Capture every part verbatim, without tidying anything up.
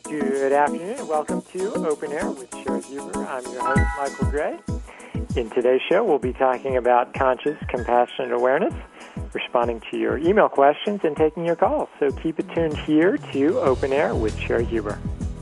Good afternoon and welcome to Open Air with Sherry Huber. I'm your host, Michael Gray. In today's show, we'll be talking about conscious, compassionate awareness, responding to your email questions, and taking your calls. So keep it tuned here to Open Air with Sherry Huber.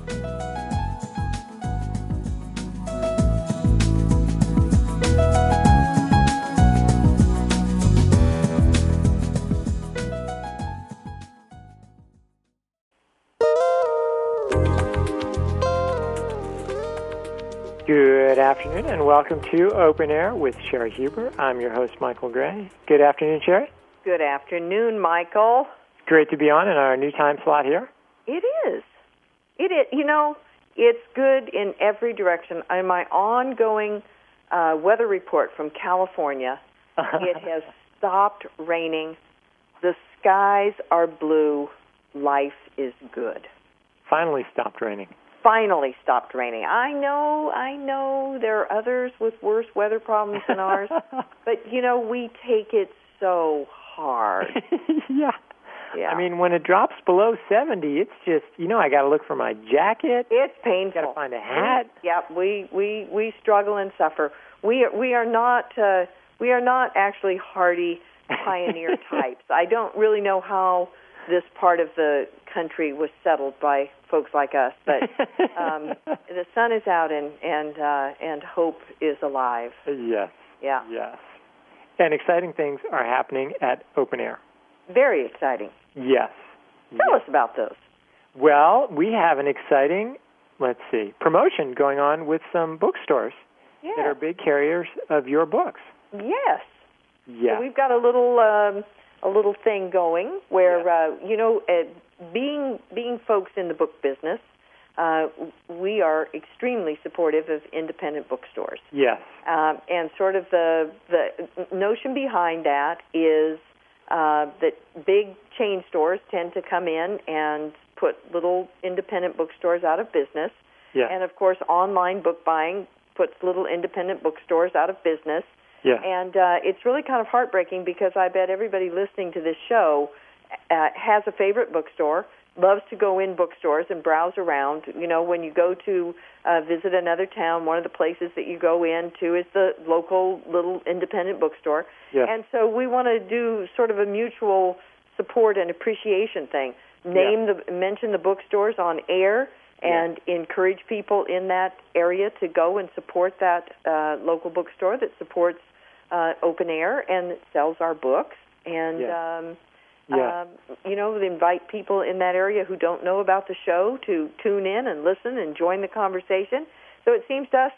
Good afternoon and welcome to Open Air with Sherry Huber. I'm your host, Michael Gray. Good afternoon, Sherry. Good afternoon, Michael. Great to be on in our new time slot here. It is. It is. You know, it's good in every direction. In my ongoing uh, weather report from California, it has stopped raining. The skies are blue. Life is good. Finally stopped raining. Finally stopped raining. I know, I know there are others with worse weather problems than ours, but, you know, we take it so hard. yeah. Yeah. I mean, when it drops below seventy, it's just, you know, I got to look for my jacket. It's painful. Got to find a hat. We, yeah, we, we, we struggle and suffer. We are, we are not uh, we are not actually hardy pioneer types. I don't really know how this part of the country was settled by folks like us, but um, the sun is out and and uh, and hope is alive. Yes. Yeah. Yes. And exciting things are happening at Open Air. Very exciting. Yes. Tell yes. us about those. Well, we have an exciting, let's see, promotion going on with some bookstores yeah. that are big carriers of your books. Yes. Yes. So we've got a little um, a little thing going where yes. uh, you know. Uh, Being being folks in the book business, uh, we are extremely supportive of independent bookstores. Yes. Um, and sort of the the notion behind that is uh, that big chain stores tend to come in and put little independent bookstores out of business. Yes. And, of course, online book buying puts little independent bookstores out of business. Yes. And uh, it's really kind of heartbreaking because I bet everybody listening to this show Uh, has a favorite bookstore, loves to go in bookstores and browse around. You know, when you go to uh, visit another town, one of the places that you go into is the local little independent bookstore. Yes. And so we want to do sort of a mutual support and appreciation thing. Name yes. the mention the bookstores on air and yes. encourage people in that area to go and support that uh, local bookstore that supports uh, Open Air and that sells our books. And yes. um Yeah. Um, you know, invite people in that area who don't know about the show to tune in and listen and join the conversation. So it seems to us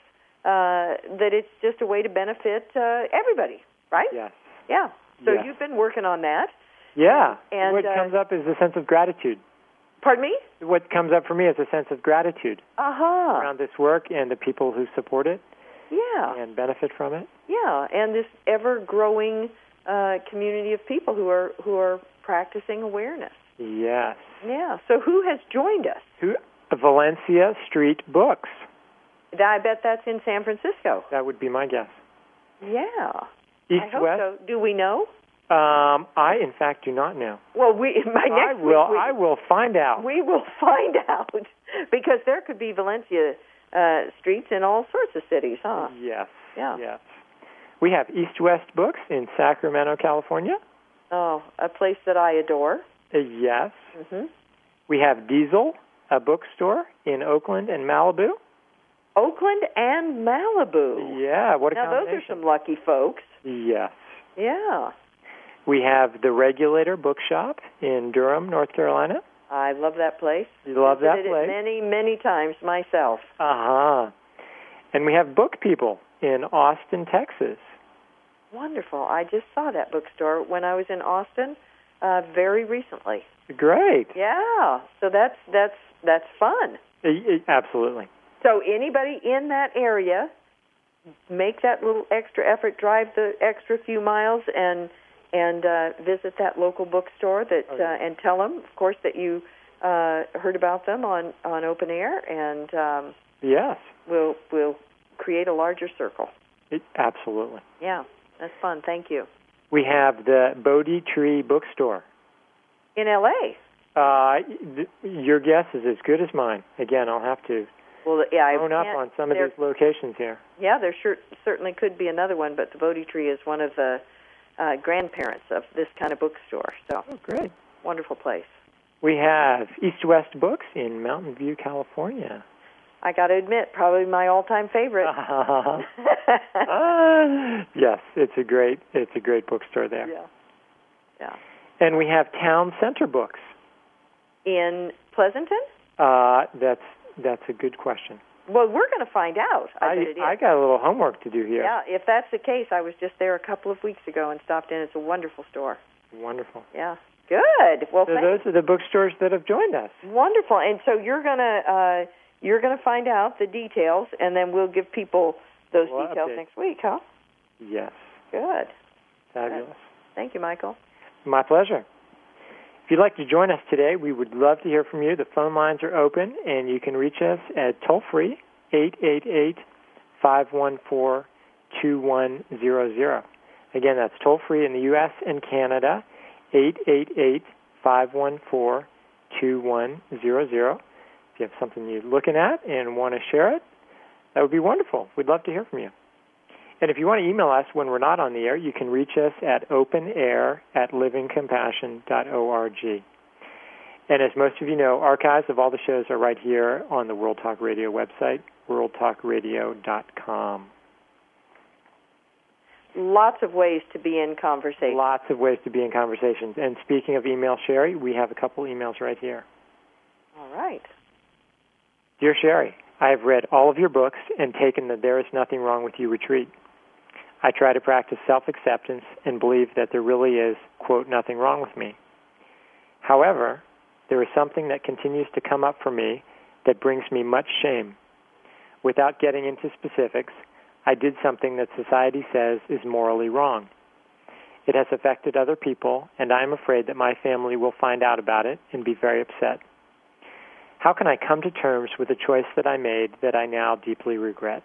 uh, that it's just a way to benefit uh, everybody, right? Yes. Yeah. So yes. you've been working on that. Yeah. And what uh, comes up is a sense of gratitude. Pardon me? What comes up for me is a sense of gratitude uh-huh. around this work and the people who support it yeah. and benefit from it. Yeah, and this ever-growing uh, community of people who are who are practicing awareness. Yes. Yeah. So who has joined us? Who? Valencia Street Books. I bet that's in San Francisco. That would be my guess. Yeah. East I hope West. so. Do we know? Um, I in fact do not know. Well, we by next I will. week we, I will find out. We will find out because there could be Valencia uh, streets in all sorts of cities, huh? Yes. Yeah. Yes. We have East West Books in Sacramento, California. Oh, a place that I adore. Uh, yes. Mm-hmm. We have Diesel, a bookstore in Oakland and Malibu. Oakland and Malibu. Yeah, what a now, combination. those are some lucky folks. Yes. Yeah. We have the Regulator Bookshop in Durham, North Carolina. I love that place. You love that Visited place? it many, many times myself. Uh-huh. And we have Book People in Austin, Texas. Wonderful. I just saw that bookstore when I was in Austin uh, very recently. Great. Yeah. So that's that's that's fun. Uh, Absolutely. So anybody in that area, make that little extra effort, drive the extra few miles, and and uh, visit that local bookstore. That oh, yeah. uh, and tell them, of course, that you uh, heard about them on, on Open Air, and um, yes, we'll we'll create a larger circle. It, absolutely. Yeah. That's fun. Thank you. We have the Bodhi Tree Bookstore. In L A? Uh, th- your guess is as good as mine. Again, I'll have to well, yeah, I phone up on some of there, these locations here. Yeah, there sure, certainly could be another one, but the Bodhi Tree is one of the uh, grandparents of this kind of bookstore. So, oh, great. Wonderful place. We have East West Books in Mountain View, California. I got to admit, probably my all-time favorite. uh, yes, it's a great it's a great bookstore there. Yeah, yeah. And we have Town Center Books in Pleasanton. Uh, that's that's a good question. Well, we're going to find out. I, I, bet it is. I got a little homework to do here. Yeah, if that's the case, I was just there a couple of weeks ago and stopped in. It's a wonderful store. Wonderful. Yeah. Good. Well, so thanks. those are the bookstores that have joined us. Wonderful. And so you're gonna uh, you're gonna find out the details, and then we'll give people those we'll details update. next week, huh? Yes. Good. Fabulous. Good. Thank you, Michael. My pleasure. If you'd like to join us today, we would love to hear from you. The phone lines are open, and you can reach us at toll-free eight eight eight, five one four, two one zero zero. Again, that's toll-free in the U S and Canada, eight eight eight, five one four, two one zero zero. If you have something you're looking at and want to share it, that would be wonderful. We'd love to hear from you. And if you want to email us when we're not on the air, you can reach us at openair at livingcompassion dot org. And as most of you know, archives of all the shows are right here on the World Talk Radio website, world talk radio dot com. Lots of ways to be in conversation. Lots of ways to be in conversations. And speaking of email, Sherry, we have a couple emails right here. All right. Dear Sherry, I have read all of your books and taken the There Is Nothing Wrong With You retreat. I try to practice self-acceptance and believe that there really is, quote, nothing wrong with me. However, there is something that continues to come up for me that brings me much shame. Without getting into specifics, I did something that society says is morally wrong. It has affected other people, and I am afraid that my family will find out about it and be very upset. How can I come to terms with a choice that I made that I now deeply regret?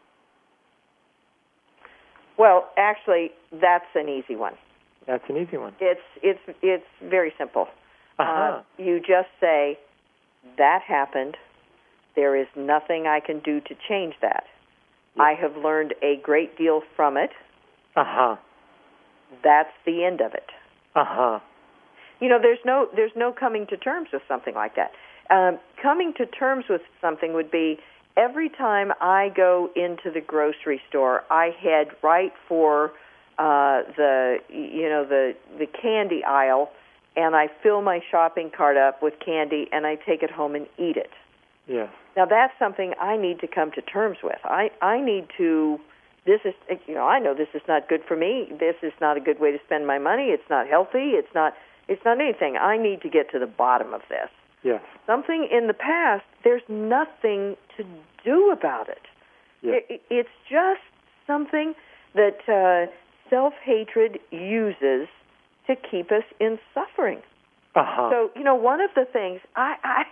Well, actually, that's an easy one. That's an easy one. It's it's it's very simple. Uh-huh. Uh, you just say, that happened. There is nothing I can do to change that. Yep. I have learned a great deal from it. Uh-huh. That's the end of it. Uh-huh. You know, there's no there's no coming to terms with something like that. Um, coming to terms with something would be every time I go into the grocery store, I head right for uh, the you know the the candy aisle, and I fill my shopping cart up with candy, and I take it home and eat it. Yes. Now that's something I need to come to terms with. I I need to. This is you know I know this is not good for me. This is not a good way to spend my money. It's not healthy. It's not it's not anything. I need to get to the bottom of this. Yes. Something in the past, there's nothing to do about it. Yes. it it's just something that uh, self-hatred uses to keep us in suffering. Uh-huh. So, you know, one of the things, I,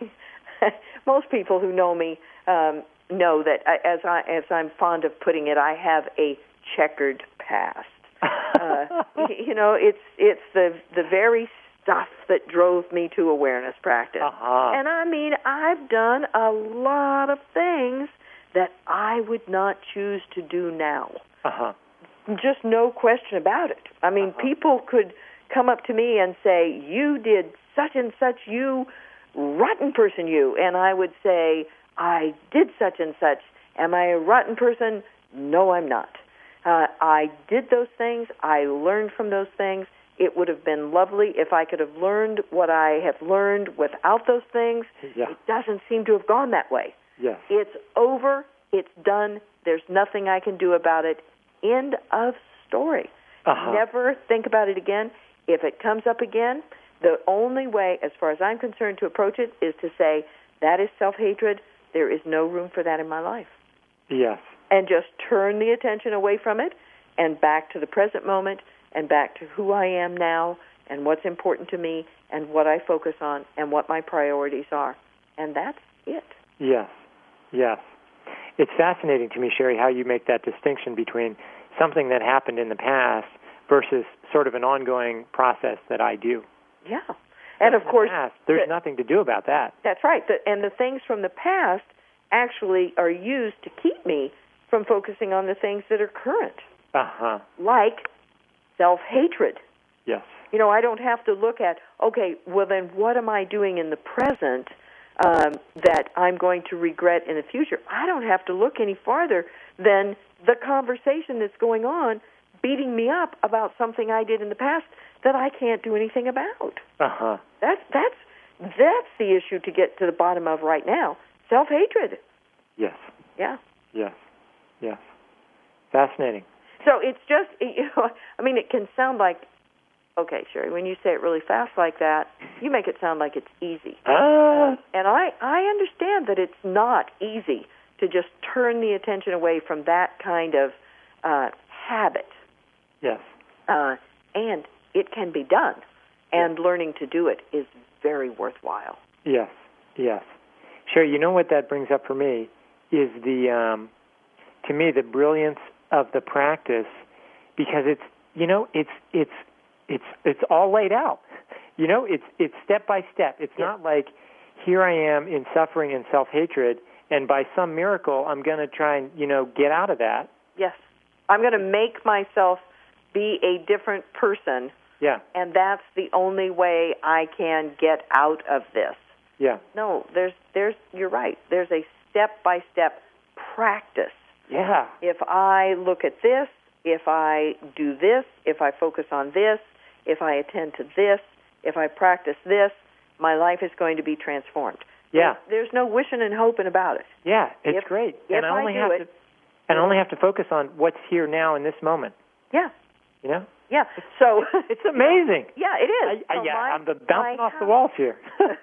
I most people who know me um, know that, I, as, I, as I'm fond of putting it, I have a checkered past. uh, you know, it's it's the the very stuff that drove me to awareness practice. Uh-huh. And I mean, I've done a lot of things that I would not choose to do now. Uh-huh. Just no question about it. I mean, uh-huh. people could come up to me and say, you did such and such, you rotten person, you. And I would say, I did such and such. Am I a rotten person? No, I'm not. Uh, I did those things. I learned from those things. It would have been lovely if I could have learned what I have learned without those things. Yeah. It doesn't seem to have gone that way. Yes. It's over. It's done. There's nothing I can do about it. End of story. Uh-huh. Never think about it again. If it comes up again, the only way, as far as I'm concerned, to approach it is to say, that is self-hatred. There is no room for that in my life. Yes. And just turn the attention away from it and back to the present moment and back to who I am now and what's important to me and what I focus on and what my priorities are. And that's it. Yes. Yes. It's fascinating to me, Sherry, how you make that distinction between something that happened in the past versus sort of an ongoing process that I do. Yeah. And of in course, the past, there's the, nothing to do about that. That's right. The, and the things from the past actually are used to keep me from focusing on the things that are current, Uh-huh. like self-hatred. Yes. You know, I don't have to look at, okay, well then what am I doing in the present um, that I'm going to regret in the future? I don't have to look any farther than the conversation that's going on beating me up about something I did in the past that I can't do anything about. Uh-huh. That's, that's, that's the issue to get to the bottom of right now. Self-hatred. Yes. Yeah. Yes. Yes. Fascinating. So it's just, you know, I mean, it can sound like, okay, Sherry, when you say it really fast like that, you make it sound like it's easy. Ah. Um, and I, I understand that it's not easy to just turn the attention away from that kind of uh, habit. Yes. Uh, and it can be done. And learning to do it is very worthwhile. Yes. Yes. Sherry, you know what that brings up for me is the, um, to me, the brilliance of the practice, because it's, you know, it's, it's, it's, it's all laid out. You know, it's, it's step by step. It's Yeah. not like here I am in suffering and self-hatred, and by some miracle I'm going to try and, you know, get out of that. Yes. I'm going to make myself be a different person, Yeah. and that's the only way I can get out of this. Yeah. No, there's, there's, you're right. There's a step-by-step practice. Yeah. If I look at this, if I do this, if I focus on this, if I attend to this, if I practice this, my life is going to be transformed. Yeah. There's no wishing and hoping about it. Yeah, it's If- great. if and I only I do have it, to and I only have to focus on what's here now in this moment. Yeah. You know? Yeah. So It's amazing. Yeah, it is. I, I, So yeah, my, I'm the bouncing my off the house- walls here.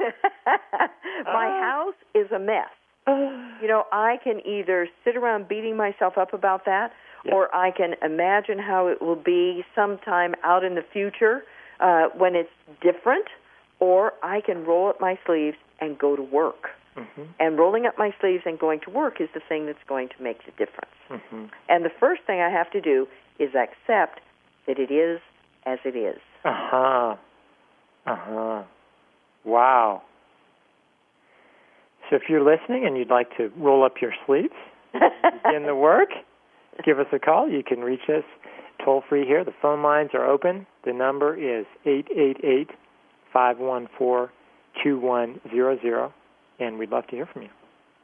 my Ah. house is a mess. You know, I can either sit around beating myself up about that, Yeah. or I can imagine how it will be sometime out in the future uh, when it's different, or I can roll up my sleeves and go to work. Mm-hmm. And rolling up my sleeves and going to work is the thing that's going to make the difference. Mm-hmm. And the first thing I have to do is accept that it is as it is. Uh-huh. Uh-huh. Wow. So if you're listening and you'd like to roll up your sleeves, begin the work, give us a call. You can reach us toll-free here. The phone lines are open. The number is eight eight eight, five one four, two one zero zero, and we'd love to hear from you.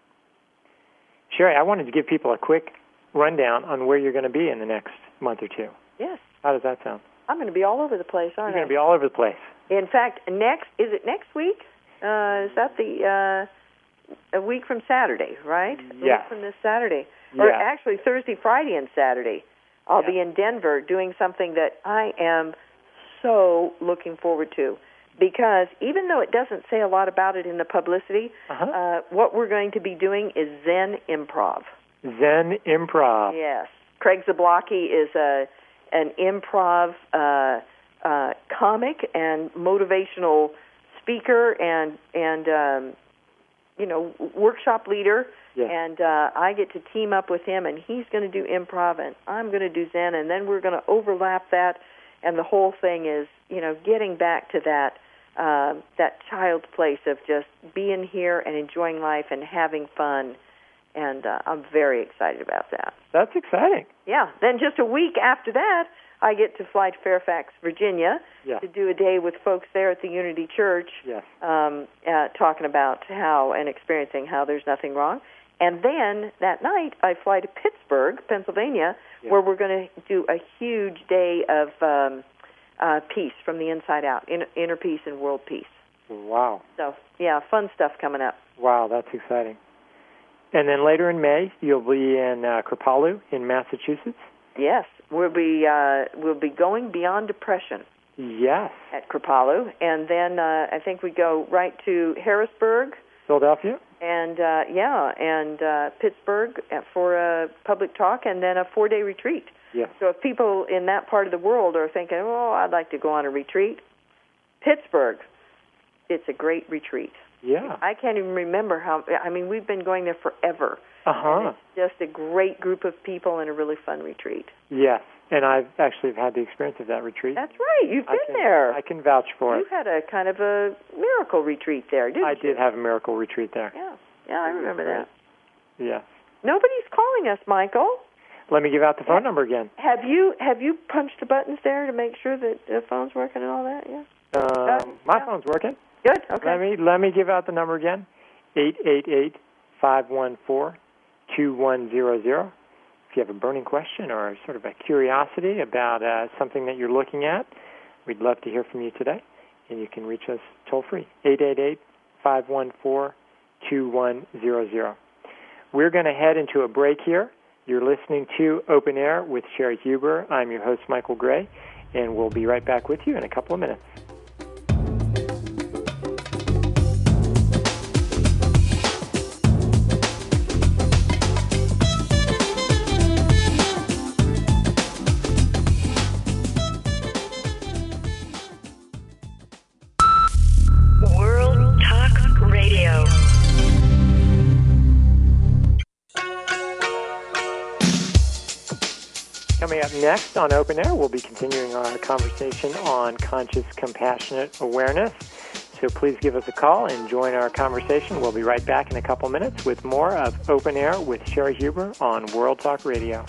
Sherry, I wanted to give people a quick rundown on where you're going to be in the next month or two. Yes. How does that sound? I'm going to be all over the place, You're aren't going I? to be all over the place. In fact, next is it next week? Uh, is that the uh, a week from Saturday, right? A Yes. week from this Saturday, or Yeah. actually Thursday, Friday, and Saturday. I'll Yeah. be in Denver doing something that I am so looking forward to, because even though it doesn't say a lot about it in the publicity, Uh-huh. uh, what we're going to be doing is Zen Improv. Zen Improv. Yes, Craig Zablocki is a an improv uh, uh, comic and motivational speaker and and um, you know workshop leader. Yes. And uh, I get to team up with him, and he's going to do improv, and I'm going to do Zen, and then we're going to overlap that, and the whole thing is you know getting back to that uh, that child's place of just being here and enjoying life and having fun. And uh, I'm very excited about that. That's exciting. Yeah. Then just a week after that, I get to fly to Fairfax, Virginia, Yeah. to do a day with folks there at the Unity Church, Yes. um, uh, talking about how and experiencing how there's nothing wrong. And then that night, I fly to Pittsburgh, Pennsylvania, Yeah. where we're going to do a huge day of um, uh, peace from the inside out, inner, inner peace and world peace. Wow. So, yeah, fun stuff coming up. Wow, that's exciting. And then later in May, you'll be in uh, Kripalu in Massachusetts. Yes, we'll be uh, we'll be going beyond depression Yes. at Kripalu, and then uh, I think we go right to Harrisburg, Philadelphia. and uh, yeah, and uh, Pittsburgh for a public talk, and then a four-day retreat. Yes. So if people in that part of the world are thinking, "Oh, I'd like to go on a retreat," Pittsburgh, it's a great retreat. Yeah. I can't even remember how, I mean, we've been going there forever. Uh-huh. And it's just a great group of people and a really fun retreat. Yes, and I've actually had the experience of that retreat. That's right. You've been I can, there. I can vouch for you it. You had a kind of a miracle retreat there, didn't I you? I did have a miracle retreat there. Yeah. Yeah, I remember that. Yes. Nobody's calling us, Michael. Let me give out the phone have, number again. Have you have you punched the buttons there to make sure that the phone's working and all that? Yeah. Um, uh, my yeah. phone's working. Good. Okay. Let me let me give out the number again. eight eight eight, five one four, two one zero zero. If you have a burning question or sort of a curiosity about uh, something that you're looking at, we'd love to hear from you today. And you can reach us toll free. eight eight eight, five one four, two one zero zero. We're going to head into a break here. You're listening to Open Air with Sherry Huber. I'm your host, Michael Gray, and we'll be right back with you in a couple of minutes. World Talk Radio. Coming up next on Open Air, we'll be continuing our conversation on conscious, compassionate awareness. So please give us a call and join our conversation. We'll be right back in a couple minutes with more of Open Air with Sherry Huber on World Talk Radio.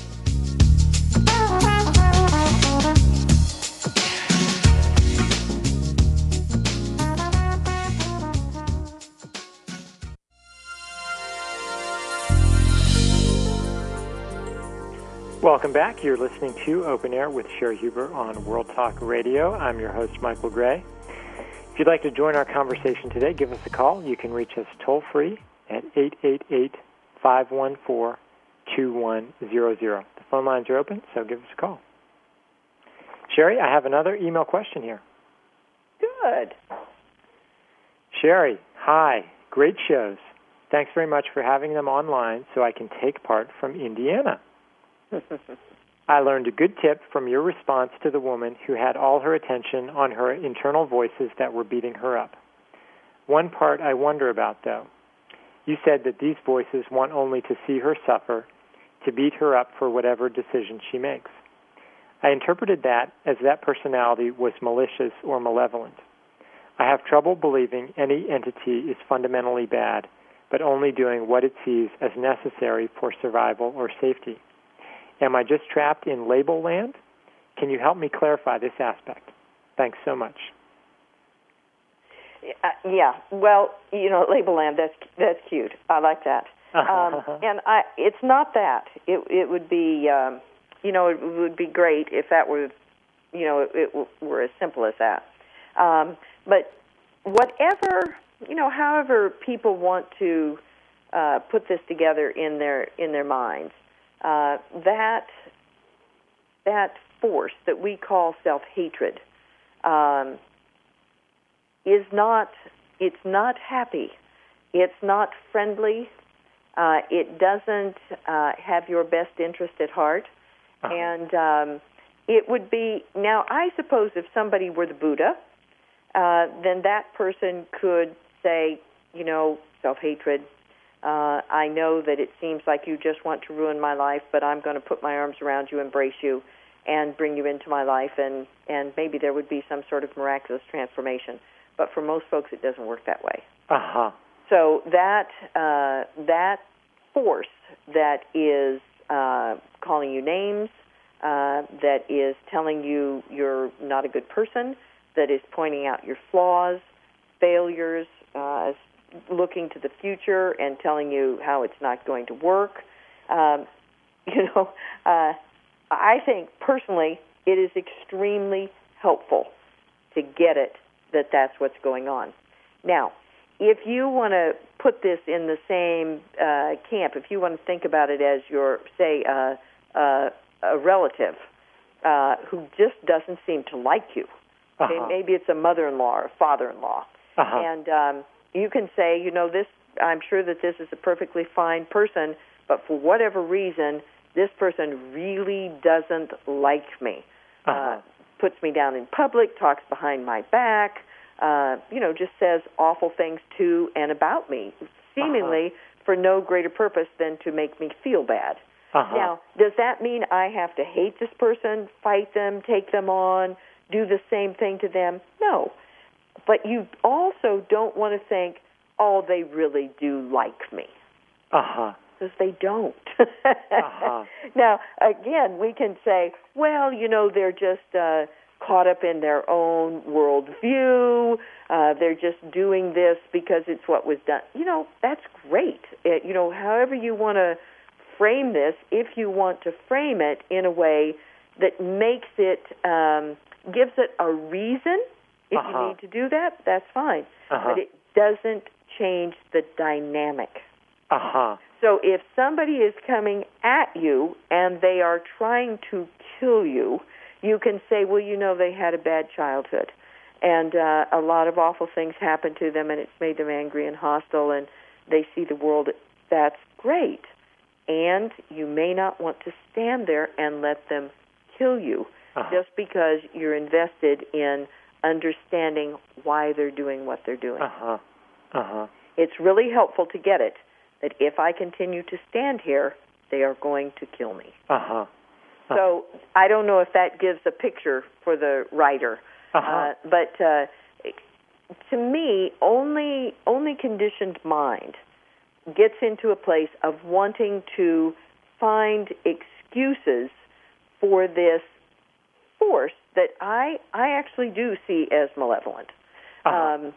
Welcome back. You're listening to Open Air with Sherry Huber on World Talk Radio. I'm your host, Michael Gray. If you'd like to join our conversation today, give us a call. You can reach us toll-free at eight eight eight, five one four, two one zero zero. The phone lines are open, so give us a call. Sherry, I have another email question here. Good. Sherry, hi. Great shows. Thanks very much for having them online so I can take part from Indiana. I learned a good tip from your response to the woman who had all her attention on her internal voices that were beating her up. One part I wonder about, though. You said that these voices want only to see her suffer, to beat her up for whatever decision she makes. I interpreted that as that personality was malicious or malevolent. I have trouble believing any entity is fundamentally bad, but only doing what it sees as necessary for survival or safety. Am I just trapped in label land? Can you help me clarify this aspect? Thanks so much. Uh, yeah, well, you know, label land, that's that's cute. I like that. Um, and I, it's not that. It it would be, um, you know, it would be great if that were, you know, it, it were as simple as that. Um, but whatever, you know, however people want to uh, put this together in their in their minds, Uh, that that force that we call self-hatred um, is not, it's not happy. It's not friendly. Uh, it doesn't uh, have your best interest at heart. Uh-huh. And um, it would be, now I suppose if somebody were the Buddha, uh, then that person could say, you know, self-hatred, Uh, I know that it seems like you just want to ruin my life, but I'm going to put my arms around you, embrace you, and bring you into my life, and, and maybe there would be some sort of miraculous transformation. But for most folks, it doesn't work that way. Uh-huh. So that uh, that force that is uh, calling you names, uh, that is telling you you're not a good person, that is pointing out your flaws, failures, uh, looking to the future and telling you how it's not going to work. Um, you know, uh, I think personally it is extremely helpful to get it that that's what's going on. Now, if you want to put this in the same uh, camp, if you want to think about it as your, say, uh, uh, a relative uh, who just doesn't seem to like you, okay? Uh-huh. Maybe it's a mother-in-law or a father-in-law, uh-huh. and um, you can say, you know, this. I'm sure that this is a perfectly fine person, but for whatever reason, this person really doesn't like me. Uh-huh. Uh, puts me down in public, talks behind my back, uh, you know, just says awful things to and about me, seemingly uh-huh. for no greater purpose than to make me feel bad. Uh-huh. Now, does that mean I have to hate this person, fight them, take them on, do the same thing to them? No. But you also don't want to think, oh, they really do like me. Uh-huh. Because they don't. uh-huh. Now, again, we can say, well, you know, they're just uh, caught up in their own worldview. Uh, they're just doing this because it's what was done. You know, that's great. It, you know, however you want to frame this, if you want to frame it in a way that makes it, um, gives it a reason, if uh-huh. you need to do that, that's fine. Uh-huh. But it doesn't change the dynamic. Uh-huh. So if somebody is coming at you and they are trying to kill you, you can say, well, you know, they had a bad childhood. And uh, a lot of awful things happened to them, and it's made them angry and hostile, and they see the world. That's great. And you may not want to stand there and let them kill you uh-huh. just because you're invested in understanding why they're doing what they're doing. Uh-huh. Uh-huh. It's really helpful to get it, that if I continue to stand here, they are going to kill me. Uh-huh. Uh-huh. So I don't know if that gives a picture for the writer. Uh-huh. Uh, but uh, to me, only only conditioned mind gets into a place of wanting to find excuses for this force that I I actually do see as malevolent. Uh-huh. Um,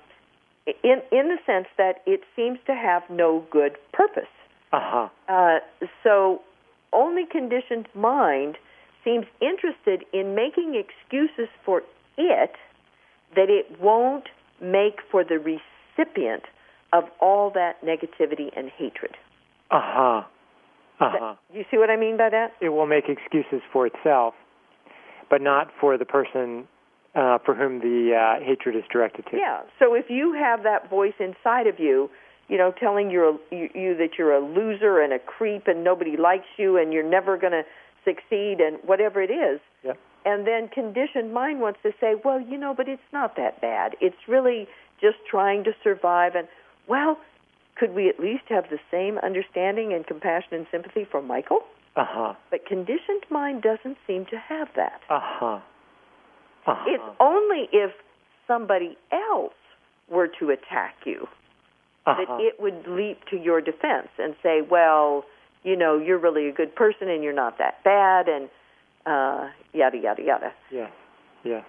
in in the sense that it seems to have no good purpose. Uh-huh. Uh, so only conditioned mind seems interested in making excuses for it that it won't make for the recipient of all that negativity and hatred. Uh-huh. Uh-huh. You see what I mean by that? It will make excuses for itself, but not for the person uh, for whom the uh, hatred is directed to. Yeah. So if you have that voice inside of you, you know, telling you, you, you that you're a loser and a creep and nobody likes you and you're never going to succeed and whatever it is, yep. and then conditioned mind wants to say, well, you know, but it's not that bad. It's really just trying to survive. And, well, could we at least have the same understanding and compassion and sympathy for Michael? Uh-huh. But conditioned mind doesn't seem to have that. Uh-huh. Uh-huh. It's only if somebody else were to attack you uh-huh. that it would leap to your defense and say, well, you know, you're really a good person and you're not that bad, and uh, yada, yada, yada. Yes, yes.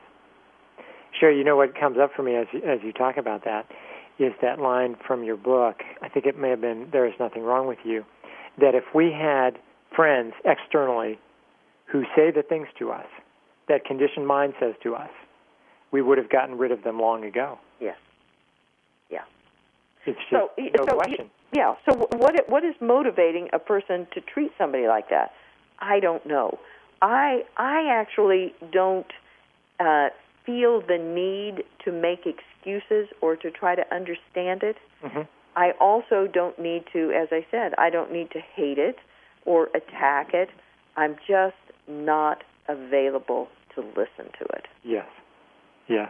Sure, you know what comes up for me as you, as you talk about that is that line from your book, I think it may have been, There Is Nothing Wrong With You, that if we had friends externally who say the things to us that conditioned mind says to us, we would have gotten rid of them long ago. Yes. Yeah. It's just so, no so, question. Yeah, so what what is motivating a person to treat somebody like that? I don't know. I I actually don't uh, feel the need to make excuses or to try to understand it. Mm-hmm. I also don't need to, as I said, I don't need to hate it or attack it. I'm just not available to listen to it. Yes, yes.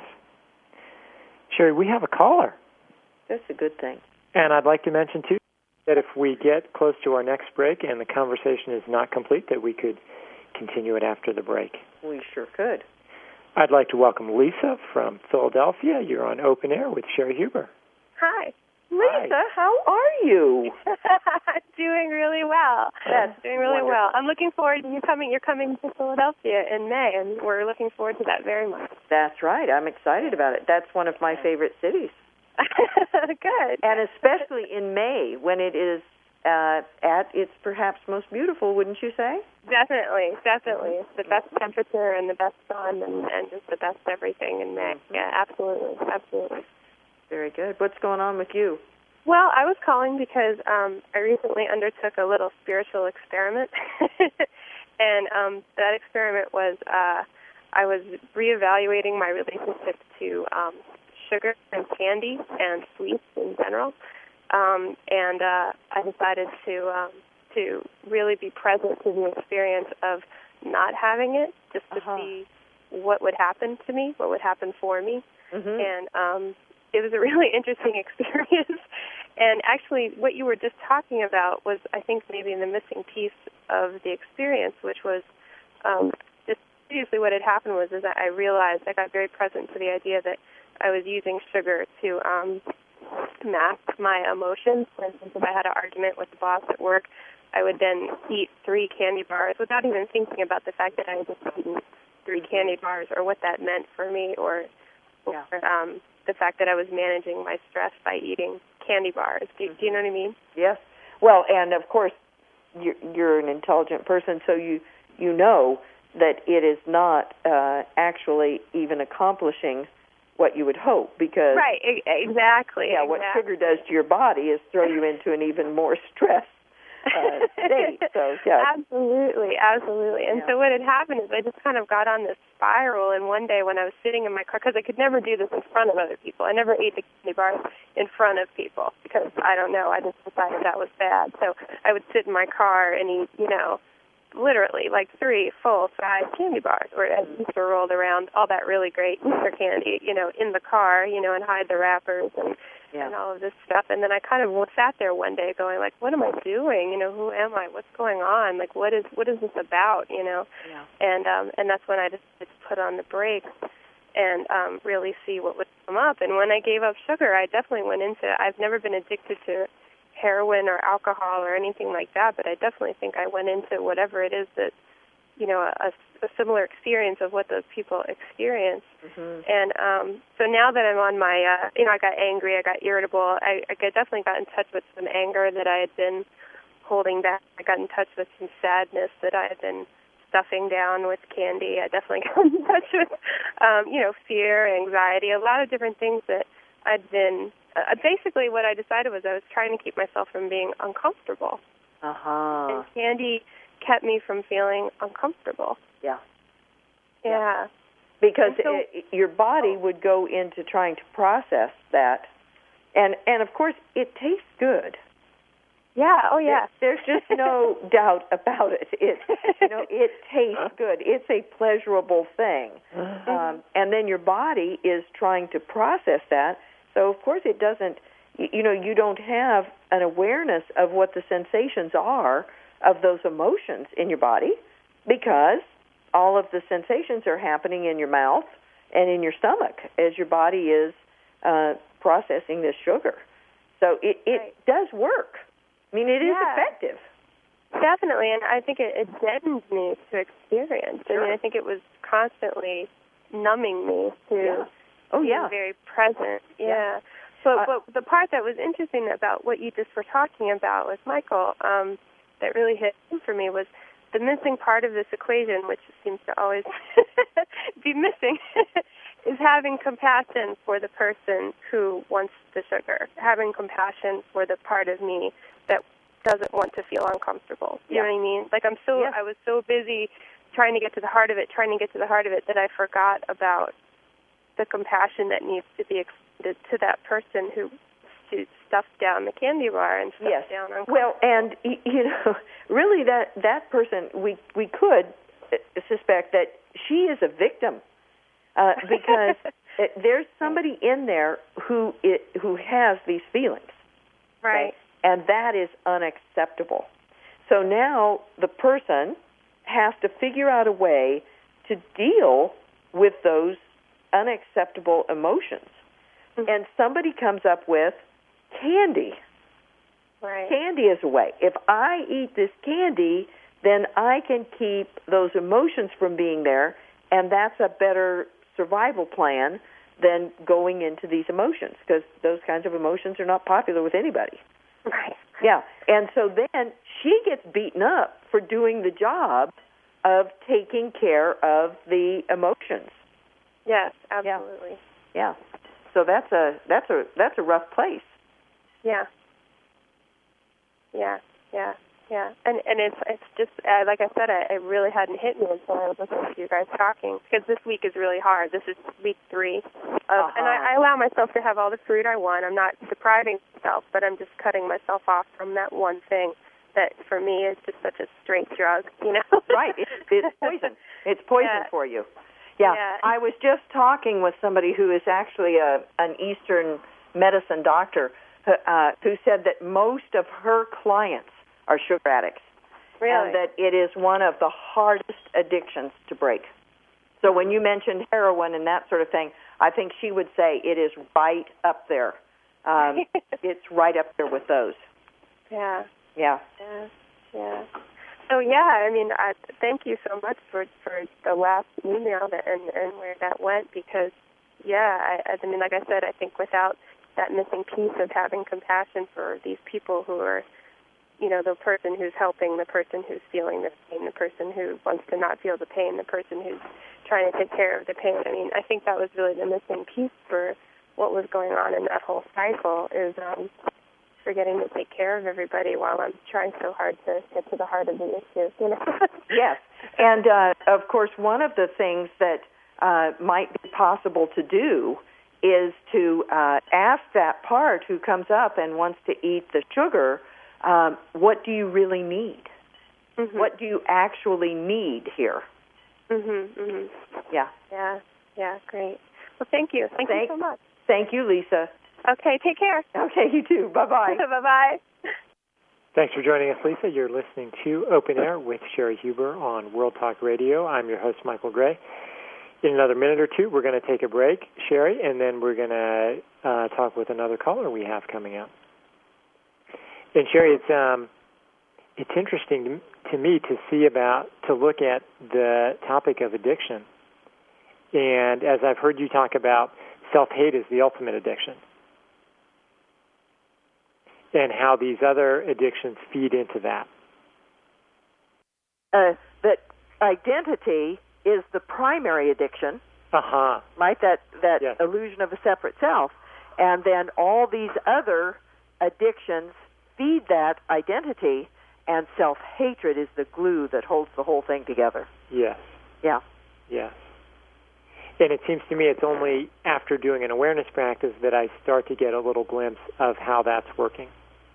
Sherry, we have a caller. That's a good thing. And I'd like to mention, too, that if we get close to our next break and the conversation is not complete, that we could continue it after the break. We sure could. I'd like to welcome Lisa from Philadelphia. You're on Open Air with Sherry Huber. Hi. Lisa, Hi. how are you? Doing really well. That's doing really wonderful. well. I'm looking forward to you coming. You're coming to Philadelphia in May, and we're looking forward to that very much. That's right. I'm excited about it. That's one of my favorite cities. Good. And especially in May, when it is uh, at its perhaps most beautiful, wouldn't you say? Definitely, definitely. It's the best temperature and the best sun and, and just the best everything in May. Yeah, absolutely, absolutely. Very good. What's going on with you? Well, I was calling because um, I recently undertook a little spiritual experiment, and um, that experiment was uh, I was reevaluating my relationship to um, sugar and candy and sweets in general, um, and uh, I decided to um, to really be present to the experience of not having it, just to uh-huh. see what would happen to me, what would happen for me. Mm-hmm. And um, it was a really interesting experience. And actually, what you were just talking about was, I think, maybe the missing piece of the experience, which was um, just previously what had happened was is that I realized, I got very present to the idea that I was using sugar to um, mask my emotions. For instance, if I had an argument with the boss at work, I would then eat three candy bars without even thinking about the fact that I had just eaten three candy bars or what that meant for me, or, or yeah. um, the fact that I was managing my stress by eating candy bars. Do, do you know what I mean? Yes. Well, and of course, you're, you're an intelligent person, so you you know that it is not uh, actually even accomplishing what you would hope, because right, e- exactly. Yeah, exactly. what sugar does to your body is throw you into an even more stress uh, state. So yeah, absolutely, absolutely. And yeah. so what had happened is I just kind of got on this spiral. And one day when I was sitting in my car, because I could never do this in front of other people, I never ate the candy bars in front of people because I don't know, I just decided that was bad. So I would sit in my car and eat, you know, literally like three full-size candy bars, or as Easter rolled around, all that really great Easter candy, you know, in the car, you know, and hide the wrappers and, yeah. and all of this stuff. And then I kind of sat there one day going, like, what am I doing? You know, who am I? What's going on? Like, what is what is this about? You know, yeah. and um, and that's when I decided to put on the brakes and um, really see what would come up. And when I gave up sugar, I definitely went into. I've never been addicted to heroin or alcohol or anything like that, but I definitely think I went into whatever it is that, you know, a, a similar experience of what those people experience. Mm-hmm. And um, so now that I'm on my, uh, you know, I got angry, I got irritable, I, I definitely got in touch with some anger that I had been holding back. I got in touch with some sadness that I had been stuffing down with candy. I definitely got in touch with, um, you know, fear, anxiety, a lot of different things that I'd been Uh, basically, what I decided was I was trying to keep myself from being uncomfortable. Uh-huh. And candy kept me from feeling uncomfortable. Yeah. Yeah. Because so, it, your body would go into trying to process that. And, and of course, it tastes good. Yeah, oh, yeah. There, there's just no doubt about it. It, you know, it tastes good. It's a pleasurable thing. Mm-hmm. Um, and then your body is trying to process that. So, of course, it doesn't, you know, you don't have an awareness of what the sensations are of those emotions in your body, because all of the sensations are happening in your mouth and in your stomach as your body is uh, processing this sugar. So it, it right. does work. I mean, it is yeah. effective. Definitely, and I think it, it deadened me to experience. Sure. I mean, I think it was constantly numbing me to... Yeah. Oh, being yeah. very present, yeah. yeah. But, uh, but the part that was interesting about what you just were talking about with Michael, um, that really hit home for me was the missing part of this equation, which seems to always be missing, is having compassion for the person who wants the sugar, having compassion for the part of me that doesn't want to feel uncomfortable. You yeah. know what I mean? Like I'm so, yeah. I was so busy trying to get to the heart of it, trying to get to the heart of it, that I forgot about the compassion that needs to be extended to that person who to stuff down the candy bar and stuff yes. down on. Well, and you know, really, that that person, we we could suspect that she is a victim, uh, because there's somebody in there who it, who has these feelings, right? Okay? And that is unacceptable. So now the person has to figure out a way to deal with those unacceptable emotions. Mm-hmm. And somebody comes up with candy. Right. Candy is a way. If I eat this candy, then I can keep those emotions from being there, and that's a better survival plan than going into these emotions, because those kinds of emotions are not popular with anybody. Right. Yeah. And so then she gets beaten up for doing the job of taking care of the emotions. Yes, absolutely. Yeah. yeah. So that's a that's a that's a rough place. Yeah. Yeah. Yeah. Yeah. And and it's it's just uh, like I said, I, it really hadn't hit me until I was listening to you guys talking, because this week is really hard. This is week three, of, uh-huh. and I, I allow myself to have all the fruit I want. I'm not depriving myself, but I'm just cutting myself off from that one thing that for me is just such a straight drug. You know. Right. It's, it's poison. It's poison yeah. for you. Yeah. Yeah. I was just talking with somebody who is actually a an Eastern medicine doctor uh, who said that most of her clients are sugar addicts. Really? And that it is one of the hardest addictions to break. So when you mentioned heroin and that sort of thing, I think she would say it is right up there. Um, it's right up there with those. Yeah. Yeah. Yeah. Yeah. So yeah, I mean, I, thank you so much for for the last email that, and and where that went, because yeah, I, I mean, like I said, I think without that missing piece of having compassion for these people who are, you know, the person who's helping, the person who's feeling the pain, the person who wants to not feel the pain, the person who's trying to take care of the pain. I mean, I think that was really the missing piece for what was going on in that whole cycle, is um, forgetting to take care of everybody while I'm trying so hard to get to the heart of the issue. You know? Yes. And, uh, of course, one of the things that uh, might be possible to do is to uh, ask that part who comes up and wants to eat the sugar, um, what do you really need? Mm-hmm. What do you actually need here? Mm-hmm, mm-hmm. Yeah. Yeah, yeah, great. Well, thank you. Thank, Thank- you so much. Thank you, Lisa. Okay, take care. Okay, you too. Bye-bye. Bye-bye. Thanks for joining us, Lisa. You're listening to Open Air with Sherry Huber on World Talk Radio. I'm your host, Michael Gray. In another minute or two, we're going to take a break, Sherry, and then we're going to uh, talk with another caller we have coming up. And Sherry, it's um, it's interesting to, to me to see about to look at the topic of addiction. And as I've heard you talk about, self-hate is the ultimate addiction, and how these other addictions feed into that. Uh, that identity is the primary addiction, Uh-huh. right? That that Yes. illusion of a separate self. And then all these other addictions feed that identity, and self-hatred is the glue that holds the whole thing together. Yes. Yeah. Yes. And it seems to me it's only after doing an awareness practice that I start to get a little glimpse of how that's working.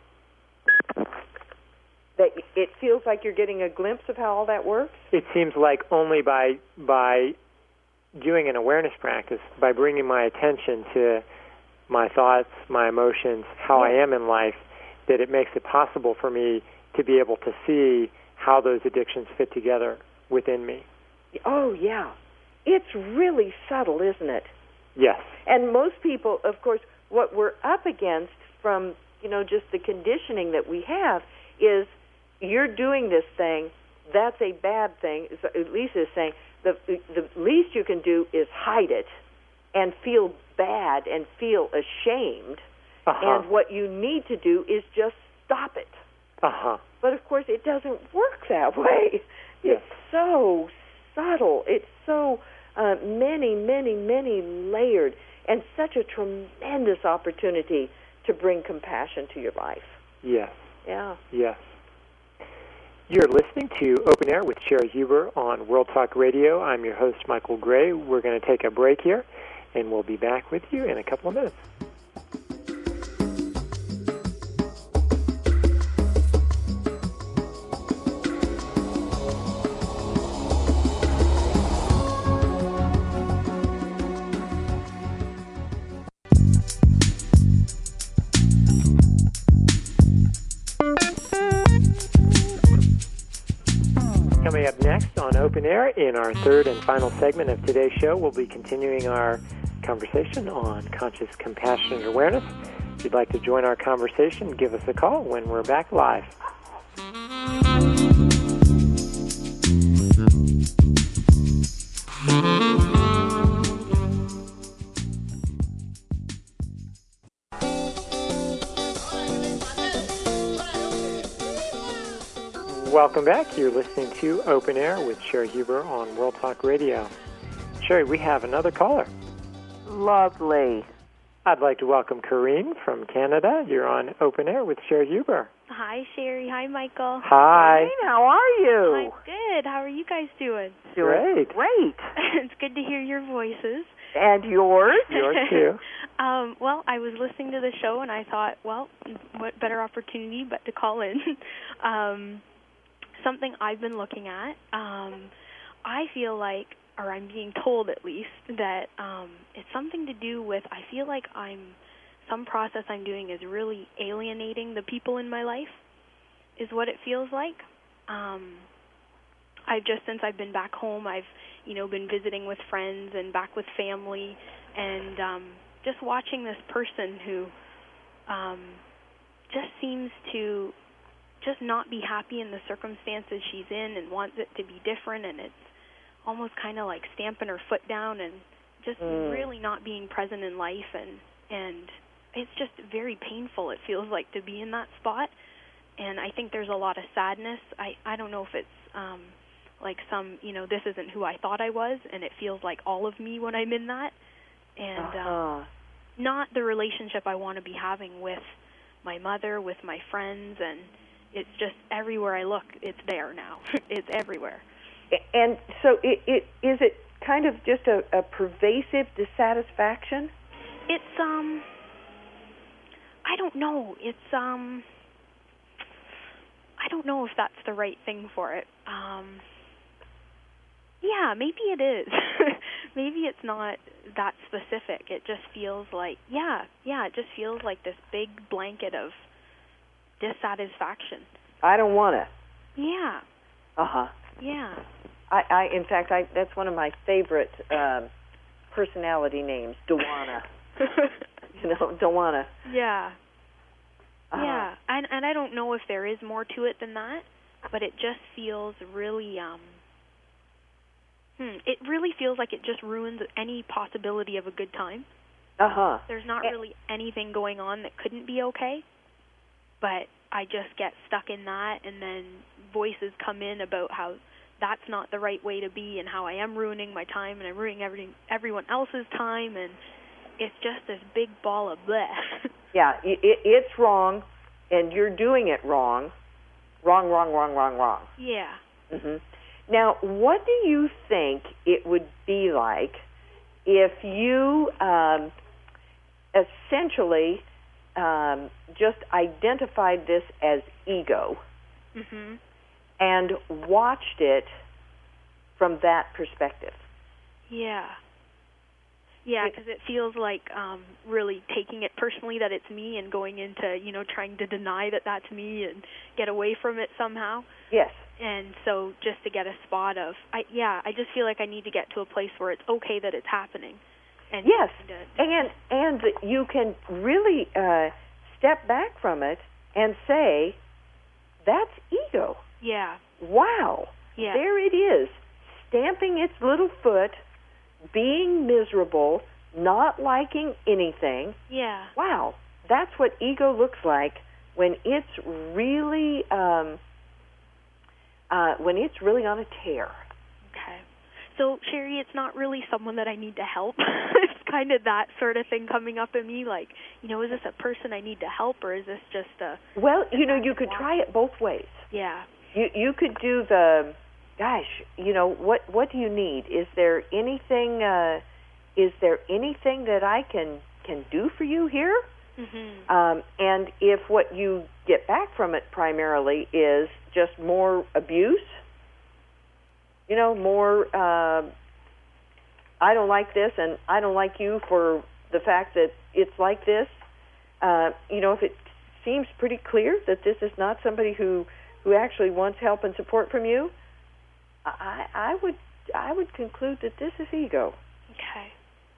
That it feels like you're getting a glimpse of how all that works? It seems like only by by doing an awareness practice, by bringing my attention to my thoughts, my emotions, how I am in life, that it makes it possible for me to be able to see how those addictions fit together within me. Oh, yeah. It's really subtle, isn't it? Yes. And most people, of course, what we're up against from, you know, just the conditioning that we have is you're doing this thing, that's a bad thing. So Lisa is saying the the least you can do is hide it and feel bad and feel ashamed. Uh-huh. And what you need to do is just stop it. Uh-huh. But, of course, it doesn't work that way. Yes. It's so subtle. It's so uh, many, many, many layered, and such a tremendous opportunity to bring compassion to your life. Yes. Yeah. Yes. You're listening to Open Air with Sherry Huber on World Talk Radio. I'm your host, Michael Gray. We're going to take a break here, and we'll be back with you in a couple of minutes. Coming up next on Open Air, in our third and final segment of today's show, we'll be continuing our conversation on conscious compassion and awareness. If you'd like to join our conversation, give us a call when we're back live. Welcome back. You're listening to Open Air with Sherry Huber on World Talk Radio. Sherry, we have another caller. Lovely. I'd like to welcome Corrine from Canada. You're on Open Air with Sherry Huber. Hi, Sherry. Hi, Michael. Hi. Hey, how are you? I'm good. How are you guys doing? Doing Great. Great. It's good to hear your voices. And yours? Yours too. um, well, I was listening to the show, and I thought, well, what better opportunity but to call in. um, something I've been looking at. Um, I feel like or I'm being told at least, that um, it's something to do with, I feel like I'm, some process I'm doing is really alienating the people in my life, is what it feels like. Um, I've just, since I've been back home, I've, you know, been visiting with friends and back with family, and um, just watching this person who um, just seems to just not be happy in the circumstances she's in and wants it to be different, and it's almost kind of like stamping her foot down and just mm. really not being present in life, and and it's just very painful, it feels like, to be in that spot. And I think there's a lot of sadness. I, I don't know if it's um, like some, you know, this isn't who I thought I was, and it feels like all of me when I'm in that, and uh-huh. um, not the relationship I want to be having with my mother, with my friends, and it's just everywhere I look, it's there now. It's everywhere. And so it, it is it kind of just a, a pervasive dissatisfaction? It's, um, I don't know. It's, um, I don't know if that's the right thing for it. Um, yeah, maybe it is. Maybe it's not that specific. It just feels like, yeah, yeah, it just feels like this big blanket of dissatisfaction. I don't want to. Yeah. Uh-huh. Yeah. I, I in fact, I that's one of my favorite um, personality names, Dawana. You know, Dawana. Yeah. Uh-huh. Yeah, and and I don't know if there is more to it than that, but it just feels really, um, hmm, it really feels like it just ruins any possibility of a good time. Uh-huh. There's not really anything going on that couldn't be okay, but I just get stuck in that, and then voices come in about how that's not the right way to be, and how I am ruining my time, and I'm ruining everything, everyone else's time, and it's just this big ball of bleh. Yeah, it, it, it's wrong, and you're doing it wrong. Wrong, wrong, wrong, wrong, wrong. Yeah. Mm-hmm. Now, what do you think it would be like if you um, essentially um, just identified this as ego mm-hmm. and watched it from that perspective? Yeah. Yeah, because it feels like um, really taking it personally that it's me, and going into, you know, trying to deny that that's me and get away from it somehow. Yes. And so just to get a spot of, I, yeah, I just feel like I need to get to a place where it's okay that it's happening. And yes, to, and and that you can really uh, step back from it and say, that's ego. Yeah. Wow. Yeah. There it is, stamping its little foot, being miserable, not liking anything. Yeah. Wow, that's what ego looks like when it's really um, uh, when it's really on a tear. Okay. So, Sherry, it's not really someone that I need to help. It's kind of that sort of thing coming up in me, like, you know, is this a person I need to help, or is this just a... Well, you know, you could try it both ways. Yeah. You you could do the... Gosh, you know, what what do you need? Is there anything uh, is there anything that I can, can do for you here? Mm-hmm. Um, and if what you get back from it primarily is just more abuse, you know, more, uh, I don't like this and I don't like you for the fact that it's like this, uh, you know, if it seems pretty clear that this is not somebody who, who actually wants help and support from you, I, I would I would conclude that this is ego. Okay.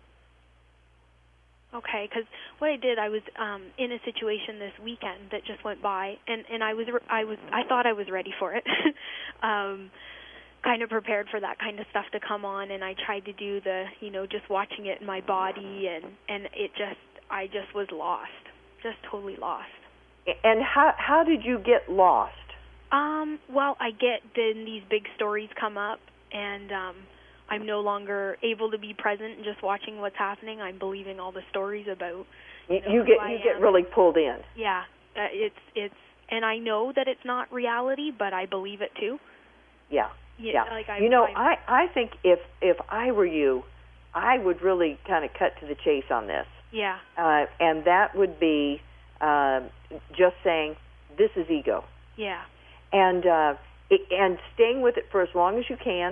Okay, because what I did, I was um, in a situation this weekend that just went by, and, and I was I was I thought I was ready for it, um, kind of prepared for that kind of stuff to come on, and I tried to do the, you know, just watching it in my body, and, and it just I just was lost, just totally lost. And how how did you get lost? Um, well, I get then these big stories come up, and um, I'm no longer able to be present and just watching what's happening. I'm believing all the stories about. You, you, know, you get who you I get am. really pulled in. Yeah, uh, it's it's, and I know that it's not reality, but I believe it too. Yeah, yeah. yeah. Like I, you know, I'm, I I think if if I were you, I would really kind of cut to the chase on this. Yeah. Uh, and that would be uh, just saying this is ego. Yeah. And uh, it, and staying with it for as long as you can,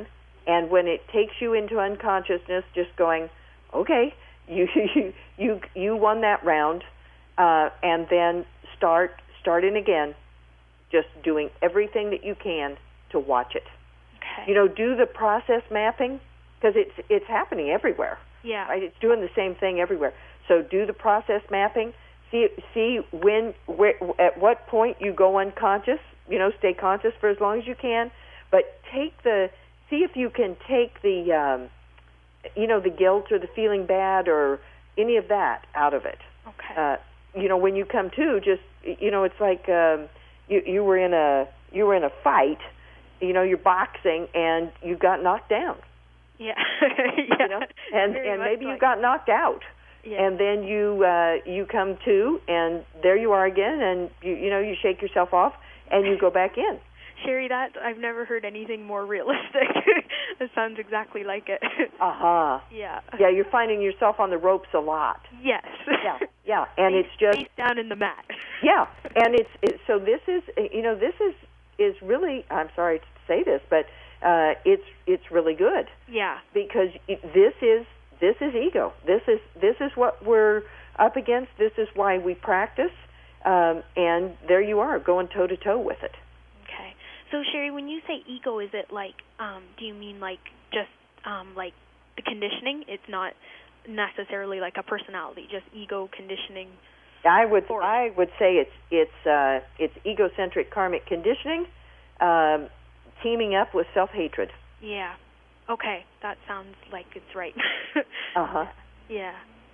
and when it takes you into unconsciousness, just going, okay, you you you, you won that round, uh, and then start start in again, just doing everything that you can to watch it. Okay. You know, do the process mapping, because it's it's happening everywhere. Yeah. Right? It's doing the same thing everywhere. So do the process mapping. See see when where, at what point you go unconscious. You know, stay conscious for as long as you can, but take the see if you can take the um, you know the guilt or the feeling bad or any of that out of it. Okay. Uh, you know, when you come to, just you know, it's like um, you you were in a you were in a fight. You know, you're boxing and you got knocked down. Yeah. yeah. You know, and Very and maybe like you got knocked out. Yeah. And then you uh, you come to, and there you are again, and you you know you shake yourself off, and you go back in. Sherry, that I've never heard anything more realistic. It sounds exactly like it. Aha. Uh-huh. Yeah. Yeah, you're finding yourself on the ropes a lot. Yes. Yeah, yeah, and face, it's just face down in the mat. Yeah, and it's it, so this is you know this is is really I'm sorry to say this, but uh, it's it's really good. Yeah. Because it, this is this is ego. This is this is what we're up against. This is why we practice, um, and there you are going toe to toe with it. Okay. So Sherry, when you say ego, is it like um, do you mean like just um, like the conditioning? It's not necessarily like a personality, just ego conditioning. I would force. I would say it's it's uh, it's egocentric karmic conditioning, um, teaming up with self hatred. Yeah. Okay, that sounds like it's right. uh huh. Yeah.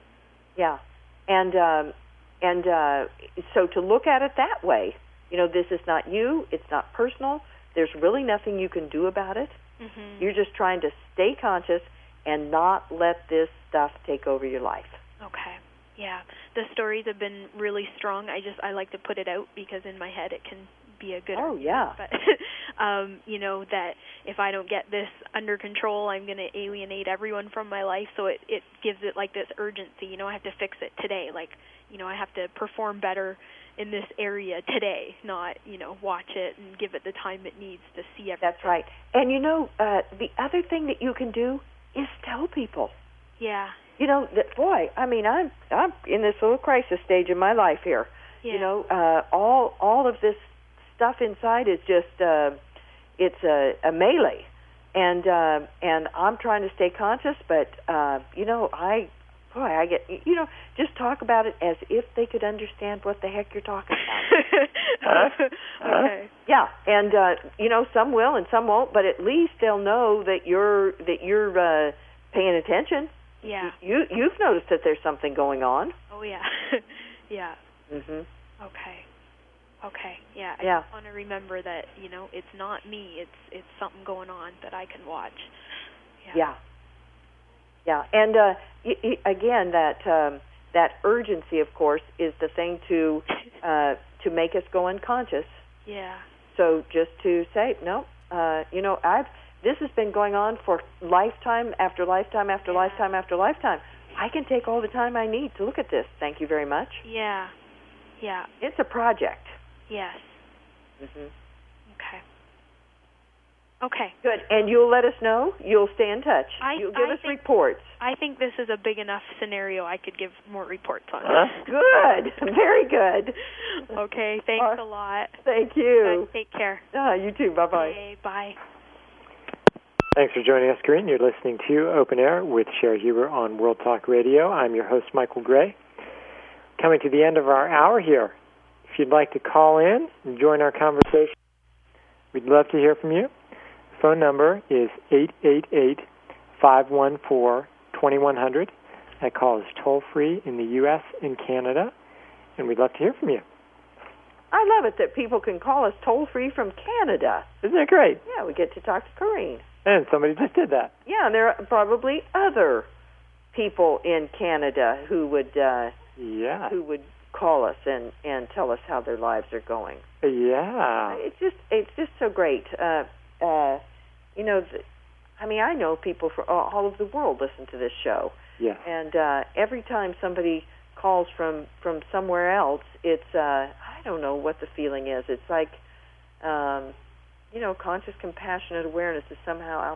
Yeah, and um, and uh, so to look at it that way, you know, this is not you. It's not personal. There's really nothing you can do about it. Mm-hmm. You're just trying to stay conscious and not let this stuff take over your life. Okay. Yeah. The stories have been really strong. I just I like to put it out because in my head it can be a good Oh, argument. yeah. But um, you know, that if I don't get this under control, I'm going to alienate everyone from my life. So it, it gives it like this urgency. You know, I have to fix it today. Like, you know, I have to perform better in this area today, not, you know, watch it and give it the time it needs to see everything. That's right. And, you know, uh, the other thing that you can do is tell people. Yeah. You know, that boy, I mean, I'm I'm in this little crisis stage in my life here. Yeah. You know, uh, all all of this stuff inside is just uh, it's a, a melee, and uh, and I'm trying to stay conscious, but uh, you know, I boy, I get you know, just talk about it as if they could understand what the heck you're talking about. uh, okay. Yeah, and uh, you know, some will and some won't, but at least they'll know that you're that you're uh, paying attention. Yeah. You you've noticed that there's something going on. Oh yeah. Yeah. Mhm. Okay. Okay. Yeah. I Yeah. just want to remember that, you know, it's not me. It's it's something going on that I can watch. Yeah. Yeah. Yeah. And uh, y- y- again, that um, that urgency, of course, is the thing to uh, to make us go unconscious. Yeah. So just to say, no, uh, you know, I've this has been going on for lifetime after lifetime after Yeah. lifetime after lifetime. I can take all the time I need to look at this. Thank you very much. Yeah. Yeah. It's a project. Yes. Mhm. Okay. Okay. Good. And you'll let us know. You'll stay in touch. I- You'll give I us think- reports. I think this is a big enough scenario I could give more reports on. Huh? Good. Very good. Okay. Thanks Uh, a lot. Thank you. Guys, take care. Ah, you too. Bye-bye. Okay, bye. Thanks for joining us, Corinne. You're listening to Open Air with Sherry Huber on World Talk Radio. I'm your host, Michael Gray. Coming to the end of our hour here. If you'd like to call in and join our conversation, we'd love to hear from you. The phone number is eight eight eight, five one four, two one zero zero. That call is toll-free in the U S and Canada, and we'd love to hear from you. I love it that people can call us toll-free from Canada. Isn't that great? Yeah, we get to talk to Corinne. And somebody just did that. Yeah, and there are probably other people in Canada who would uh, Yeah. who would call us and, and tell us how their lives are going. Yeah. It's just it's just so great. Uh, uh, you know, the, I mean, I know people from all, all over the world listen to this show, Yeah. and uh, every time somebody calls from from somewhere else, it's uh, I don't know what the feeling is. It's like, um, you know, conscious, compassionate awareness is somehow out there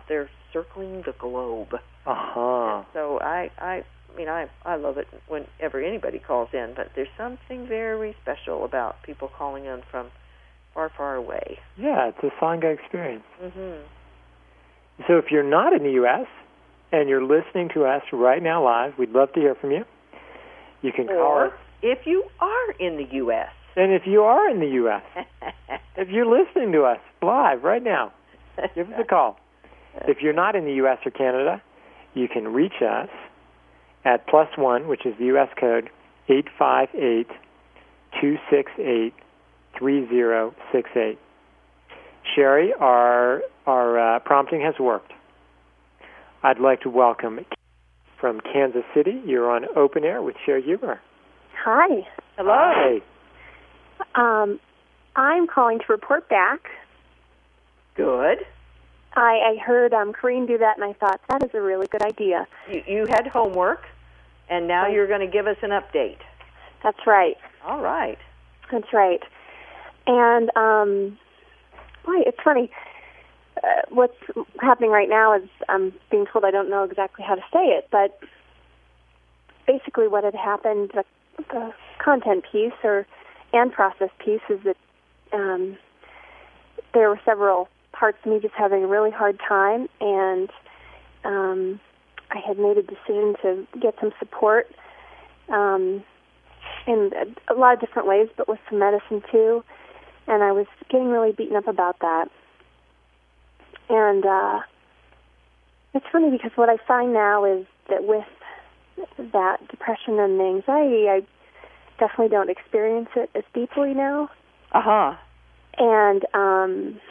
circling the globe. Uh-huh. So I, I, I mean, I, I love it whenever anybody calls in, but there's something very special about people calling in from far, far away. Yeah, it's a Sangha experience. Mm-hmm. So if you're not in the U S and you're listening to us right now live, we'd love to hear from you. You can call or us. if you are in the U S And if you are in the U S, if you're listening to us live right now, give us a call. If you're not in the U S or Canada, you can reach us at plus one, which is the U S code, eight five eight, two six eight, three zero six eight. Sherry, our, our uh, prompting has worked. I'd like to welcome from Kansas City. You're on Open Air with Sherry Huber. Hi. Hello. Hi. Um, I'm calling to report back. Good. I, I heard um, Corrine do that, and I thought, that is a really good idea. You, you had homework, and now Right. you're going to give us an update. That's right. All right. That's right. And, um, boy, it's funny. Uh, what's happening right now is I'm being told I don't know exactly how to say it, but basically what had happened, the, the content piece or and process piece, is that um, there were several parts of me just having a really hard time, and um, I had made a decision to get some support um, in a, a lot of different ways, but with some medicine too, and I was getting really beaten up about that. And uh, it's funny because what I find now is that with that depression and anxiety, I definitely don't experience it as deeply now. Uh-huh. And um,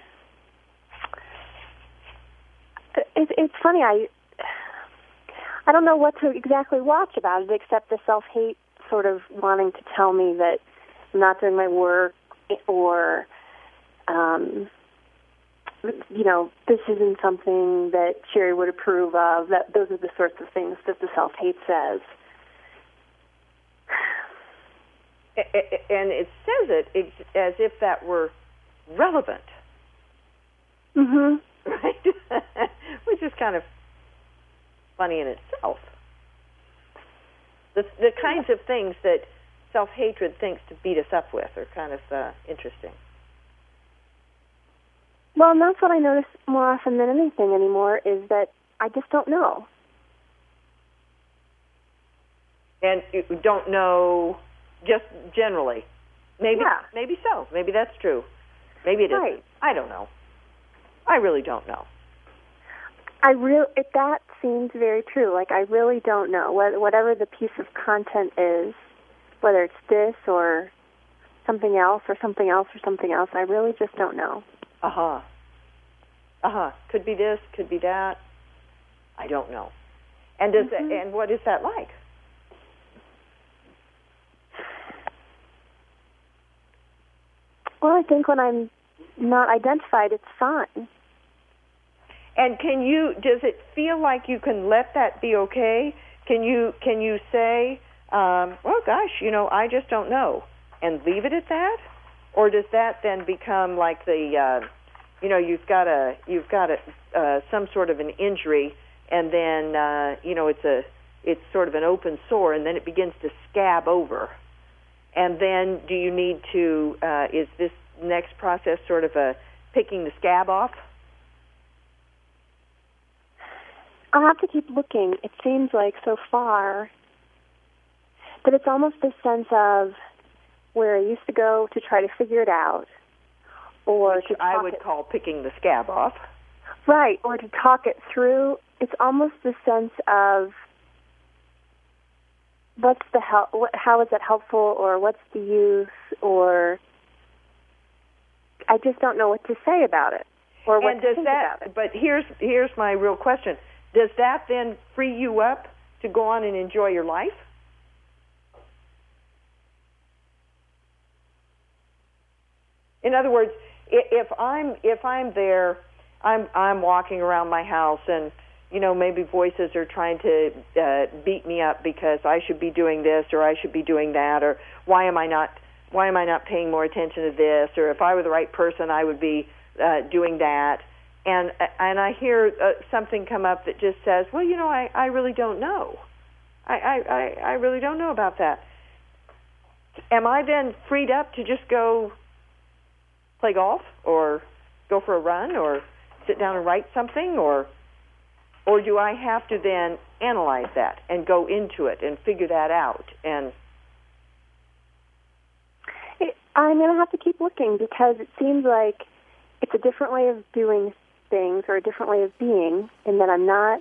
it, it's funny, I I don't know what to exactly watch about it except the self-hate sort of wanting to tell me that I'm not doing my work, or, um, you know, this isn't something that Sherry would approve of. That those are the sorts of things that the self-hate says. And it says it as if that were relevant. Mm-hmm. Right? Which is kind of funny in itself. The, the kinds of things that self-hatred thinks to beat us up with are kind of uh, interesting. Well, and that's what I notice more often than anything anymore, is that I just don't know. And you don't know just generally. Maybe Yeah. maybe so. Maybe that's true. Maybe it Right. isn't. I don't know. I really don't know. I real it, that seems very true. Like, I really don't know. What, whatever the piece of content is, whether it's this or something else or something else or something else, I really just don't know. Uh-huh. Uh-huh. Could be this, could be that. I don't know. And does Mm-hmm. that, and what is that like? Well, I think when I'm not identified, it's fine. And can you, does it feel like you can let that be okay? Can you can you say, um, well, gosh, you know, I just don't know, and leave it at that? Or does that then become like the, uh, you know, you've got a you've got a uh, some sort of an injury, and then uh, you know it's a it's sort of an open sore, and then it begins to scab over, and then do you need to uh, is this next process sort of a picking the scab off? I'll have to keep looking. It seems like so far that it's almost this sense of where I used to go to try to figure it out, or Which to I talk would it, call picking the scab off. right, or to talk it through. It's almost the sense of what's the help, what, how is it helpful, or what's the use, or I just don't know what to say about it, or what And to does think that? about it. But here's here's my real question: does that then free you up to go on and enjoy your life? In other words, if I'm if I'm there, I'm I'm walking around my house, and you know maybe voices are trying to uh, beat me up because I should be doing this or I should be doing that, or why am I not why am I not paying more attention to this, or if I were the right person I would be uh, doing that. and and I hear uh, something come up that just says, well, you know, I, I really don't know. I, I, I really don't know about that. Am I then freed up to just go play golf or go for a run or sit down and write something, or or do I have to then analyze that and go into it and figure that out? And I'm going to have to keep looking, because it seems like it's a different way of doing things or a different way of being, and that I'm not.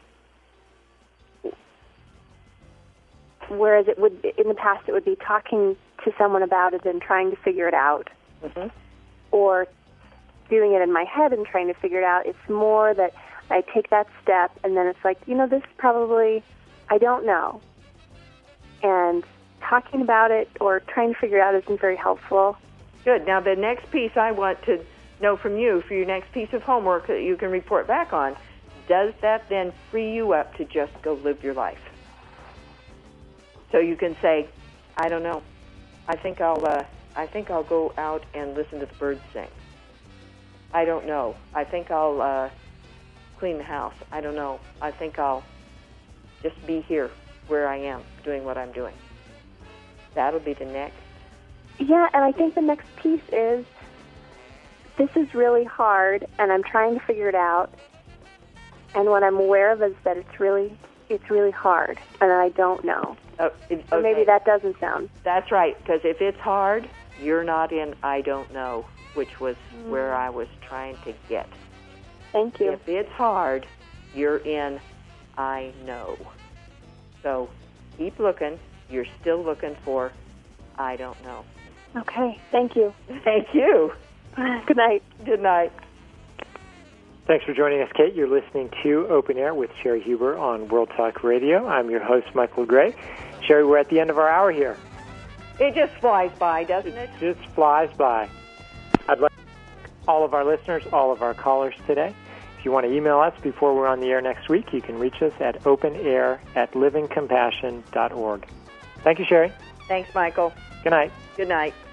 Whereas it would, in the past, it would be talking to someone about it and trying to figure it out, mm-hmm. or doing it in my head and trying to figure it out. It's more that I take that step, and then it's like, you know, this probably, I don't know. And talking about it or trying to figure it out isn't very helpful. Good. Now, the next piece I want to know from you, for your next piece of homework that you can report back on, does that then free you up to just go live your life? So you can say, I don't know. I think I'll, uh, I think I'll go out and listen to the birds sing. I don't know. I think I'll uh, clean the house. I don't know. I think I'll just be here where I am, doing what I'm doing. That'll be the next. Yeah, and I think the next piece is, this is really hard, and I'm trying to figure it out. And what I'm aware of is that it's really, it's really hard, and I don't know. Oh, it, so okay. Maybe that doesn't sound. That's right, because if it's hard, you're not in I don't know, which was mm. where I was trying to get. Thank you. If it's hard, you're in I know. So keep looking. You're still looking for I don't know. Okay, thank you. Thank you. Good night. Good night. Thanks for joining us, Kate. You're listening to Open Air with Sherry Huber on World Talk Radio. I'm your host, Michael Gray. Sherry, we're at the end of our hour here. It just flies by, doesn't it? It just flies by. I'd like to thank all of our listeners, all of our callers today. If you want to email us before we're on the air next week, you can reach us at openair at living compassion dot org. Thank you, Sherry. Thanks, Michael. Good night. Good night.